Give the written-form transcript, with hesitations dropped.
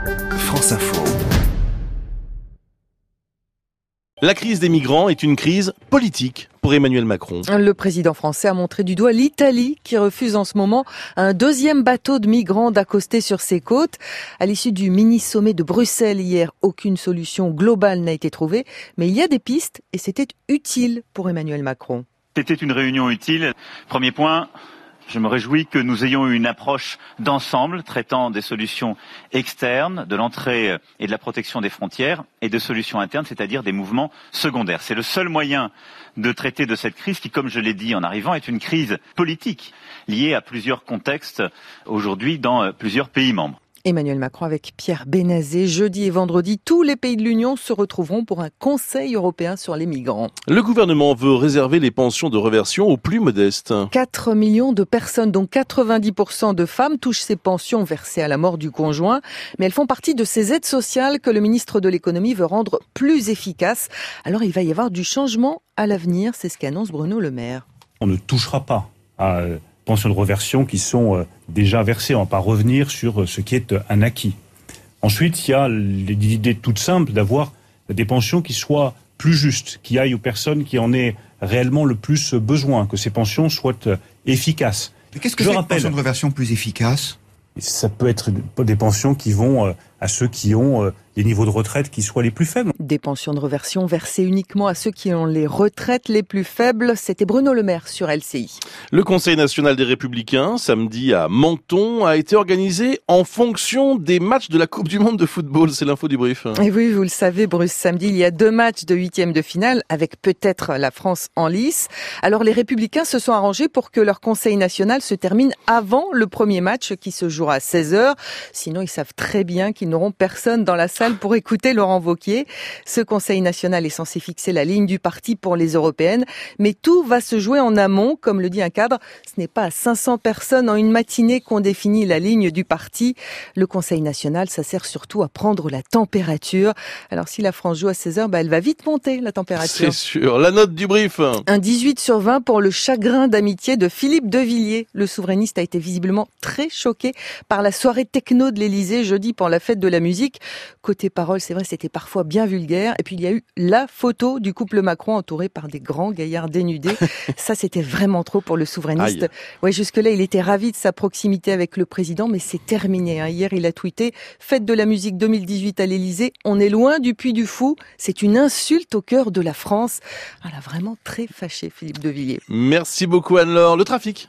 France Info. La crise des migrants est une crise politique pour Emmanuel Macron. Le président français a montré du doigt l'Italie qui refuse en ce moment un deuxième bateau de migrants d'accoster sur ses côtes. À l'issue du mini-sommet de Bruxelles hier, aucune solution globale n'a été trouvée, mais il y a des pistes et c'était utile pour Emmanuel Macron. C'était une réunion utile. Premier point, je me réjouis que nous ayons eu une approche d'ensemble traitant des solutions externes, de l'entrée et de la protection des frontières et de solutions internes, c'est-à-dire des mouvements secondaires. C'est le seul moyen de traiter de cette crise qui, comme je l'ai dit en arrivant, est une crise politique liée à plusieurs contextes aujourd'hui dans plusieurs pays membres. Emmanuel Macron avec Pierre Benazet. Jeudi et vendredi, tous les pays de l'Union se retrouveront pour un Conseil européen sur les migrants. Le gouvernement veut réserver les pensions de réversion aux plus modestes. 4 millions de personnes, dont 90% de femmes, touchent ces pensions versées à la mort du conjoint. Mais elles font partie de ces aides sociales que le ministre de l'économie veut rendre plus efficaces. Alors il va y avoir du changement à l'avenir, c'est ce qu'annonce Bruno Le Maire. On ne touchera pas à pensions de reversion qui sont déjà versées. On ne va pas revenir sur ce qui est un acquis. Ensuite, il y a l'idée toute simple d'avoir des pensions qui soient plus justes, qui aillent aux personnes qui en aient réellement le plus besoin, que ces pensions soient efficaces. Mais qu'est-ce que c'est une pension de reversion plus efficace ? Ça peut être des pensions qui vont à ceux qui ont des niveaux de retraite qui soient les plus faibles. Des pensions de reversion versées uniquement à ceux qui ont les retraites les plus faibles. C'était Bruno Le Maire sur LCI. Le Conseil national des Républicains, samedi à Menton, a été organisé en fonction des matchs de la Coupe du Monde de football. C'est l'info du brief. Et oui, vous le savez, Bruce, samedi, il y a 2 matchs de 8e de finale avec peut-être la France en lice. Alors les Républicains se sont arrangés pour que leur Conseil national se termine avant le premier match qui se jouera à 16h. Sinon, ils savent très bien qu'ils n'auront personne dans la salle pour écouter Laurent Wauquiez. Ce Conseil national est censé fixer la ligne du parti pour les européennes, mais tout va se jouer en amont, comme le dit un cadre. Ce n'est pas à 500 personnes en une matinée qu'on définit la ligne du parti. Le Conseil national, ça sert surtout à prendre la température. Alors si la France joue à 16h, elle va vite monter, la température. C'est sûr. La note du brief. Un 18/20 pour le chagrin d'amitié de Philippe de Villiers. Le souverainiste a été visiblement très choqué par la soirée techno de l'Élysée jeudi pour la fête de la musique. Côté parole, c'est vrai, c'était parfois bien vulgaire. Et puis il y a eu la photo du couple Macron entouré par des grands gaillards dénudés. Ça, c'était vraiment trop pour le souverainiste. Ouais, jusque-là, il était ravi de sa proximité avec le président, mais c'est terminé. Hier, il a tweeté « Fête de la musique 2018 à l'Élysée, on est loin du Puy du Fou. C'est une insulte au cœur de la France. » Elle a vraiment très fâché, Philippe de Villiers. Merci beaucoup Anne-Laure. Le trafic.